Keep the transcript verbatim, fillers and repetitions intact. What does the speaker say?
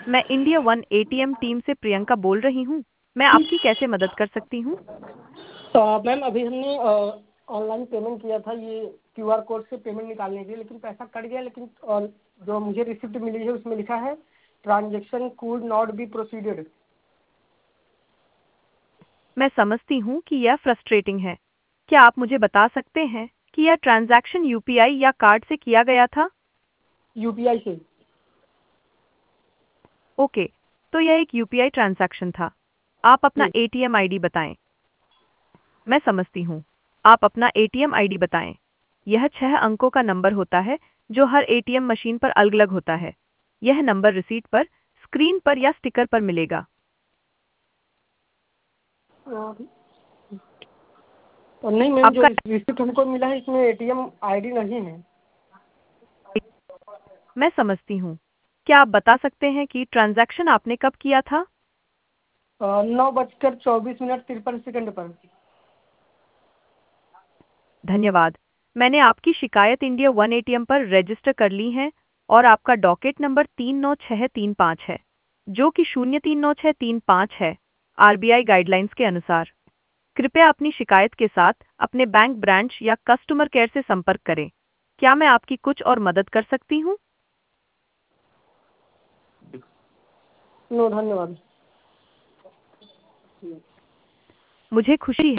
मैं India one ATM team से प्रियंका बोल रही हूँ। मैं आपकी कैसे मदद कर सकती हूँ? तो मैम अभी हमने ऑनलाइन पेमेंट किया था ये क्यूआर कोड से पेमेंट निकालने के लिए, लेकिन पैसा कट गया। लेकिन अ, जो मुझे रिसिप्ट मिली है उसमें लिखा है transaction could not be proceeded. मैं समझती हूँ कि यह फ्रस्ट्रेटिंग है। क्या आप मुझे बता सकते हैं कि यह ट्रांजैक्शन यूपीआई या कार्ड से किया गया था? यूपीआई से। ओके, तो यह एक यूपीआई ट्रांजैक्शन था। आप अपना जी। एटीएम आईडी बताएं। मैं समझती हूँ। आप अपना एटीएम आईडी बताएं। यह छह अंकों का नंबर होता है जो हर एटीएम मशीन पर अलग-अलग होता है। यह नंबर रिसीट पर, स्क्रीन पर या स्टिकर पर मिलेगा। और और नहीं मैम, जो आपका रिसिप्ट हमको मिला है इसमें एटीएम आईडी नहीं है। मैं समझती हूँ। क्या आप बता सकते हैं कि ट्रांजैक्शन आपने कब किया था? अ, नौ बजकर चौबीस मिनट तिरपन सेकंड पर। धन्यवाद। मैंने आपकी शिकायत इंडिया वन एटीएम पर रजिस्टर कर ली है और आपका डॉकेट नंबर तीन नौ छह तीन पाँच है, जो कि शून्य तीन नौ छह तीन पाँच है, आरबीआई गाइडलाइंस के अनुसार। कृपया अपनी शिकायत के साथ अपने बैंक ब्रांच या कस्टमर केयर से संपर्क करें। क्या मैं आपकी कुछ और मदद कर सकती हूँ? नो, धन्यवाद। मुझे खुशी है